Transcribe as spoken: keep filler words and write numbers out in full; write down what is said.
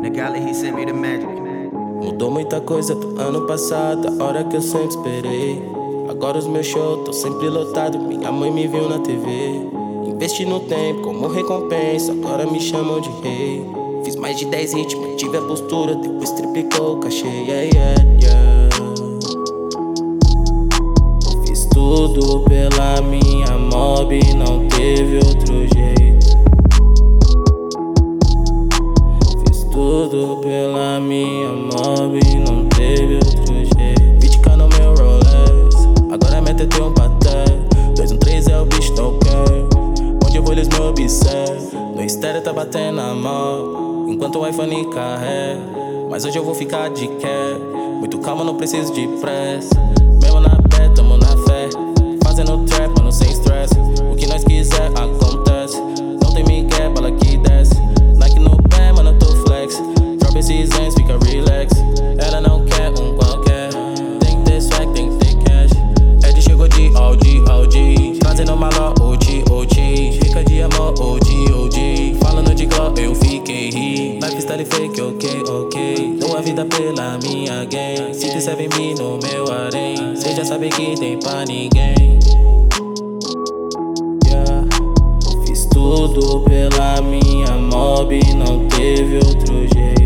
Galley, he sent me the magic. Mudou muita coisa do ano passado, a hora que eu sempre esperei. Agora os meus shows tão sempre lotado, minha mãe me viu na T V. Investi no tempo como recompensa, agora me chamam de rei. Fiz mais de dez hits, mantive a postura, depois triplicou o cachê, yeah, yeah, yeah. Fiz tudo pela minha mob, não teve outro jeito. Fiz tudo pela minha mob, não teve outro jeito. vinte k no meu Rolex, agora a meta é ter um paté. dois um três é o bicho não quer. Onde eu vou eles me observam. No estéreo tá batendo a mão, enquanto o iPhone carrega. Mas hoje eu vou ficar de quer. Muito calma, não preciso de pressa. Mesmo na pé, tamo na fé. Fazendo trap, mano, sem stress. O que nós quiser acontece. Não tem migué, bala que desce. Nike no pé, mano, eu tô flex. Drop esses ends, fica relax. Ela não quer um qualquer. Tem que ter swag, tem que ter cash. Ed chegou de Audi, Audi. Trazendo mala, O G, O G. Fica de amor, O G, O G. Falando de glow, eu fiquei ri. Lifestyle fake, ok, ok. Dou a vida pela minha gang. Se recebe me no meu harém, cê já sabe que tem pra ninguém. Yeah. Fiz tudo pela minha mob, não teve outro jeito.